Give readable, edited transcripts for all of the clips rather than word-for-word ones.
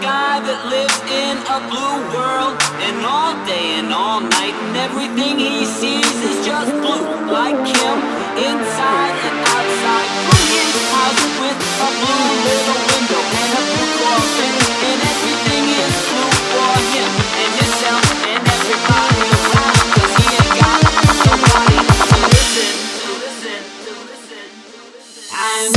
guy that lives in a blue world, and all day and all night, and everything he sees is just blue, like him, inside and outside. Brilliant house with a blue little window and a blue Corvette, and everything is blue for him and himself and everybody around, 'cause he ain't got nobody to listen. I'm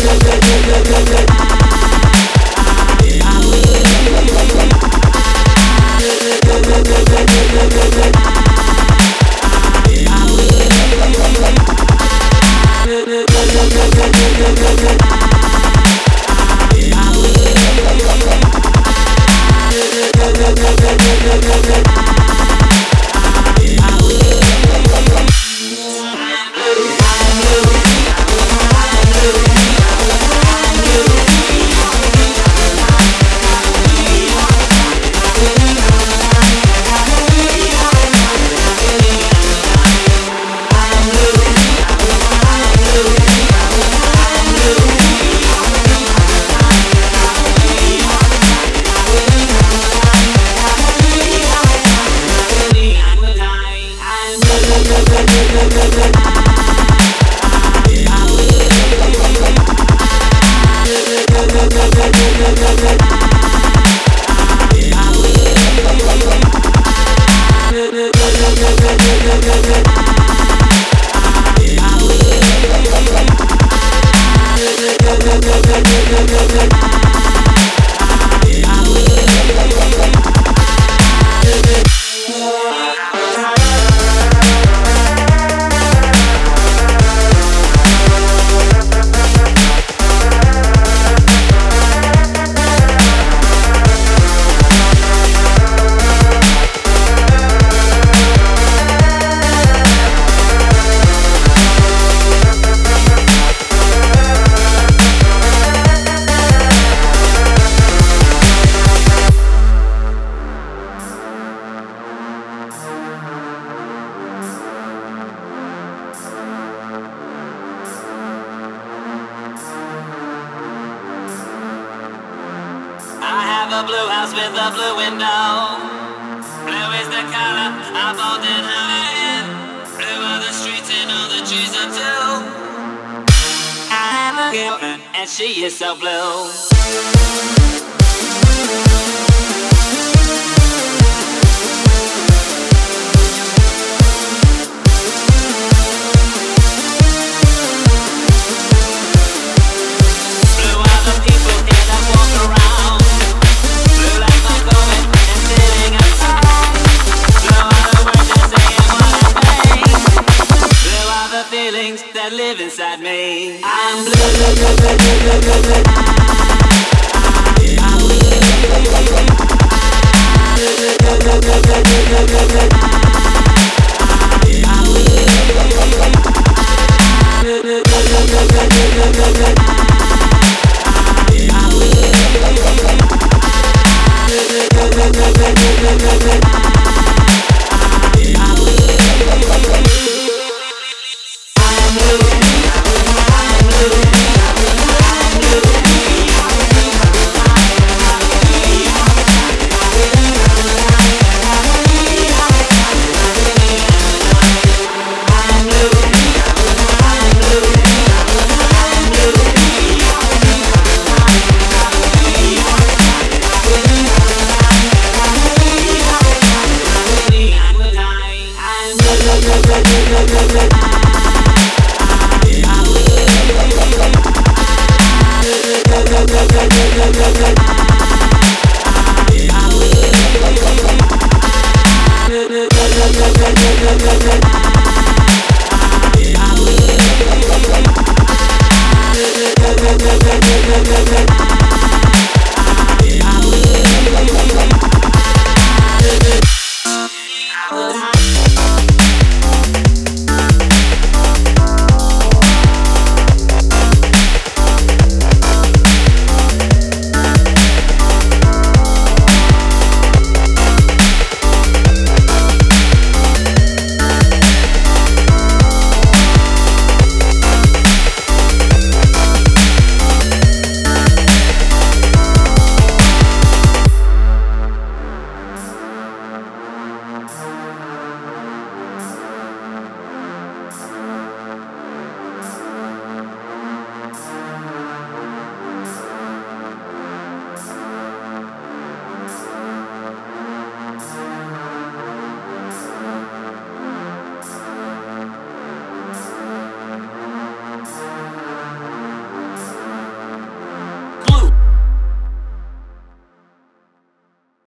a blue house with a blue window. Blue is the color of all that I am. Blue are the streets and all the trees are too. I have a girlfriend and she is so blue. That live inside me. I'm blue. I'm blue.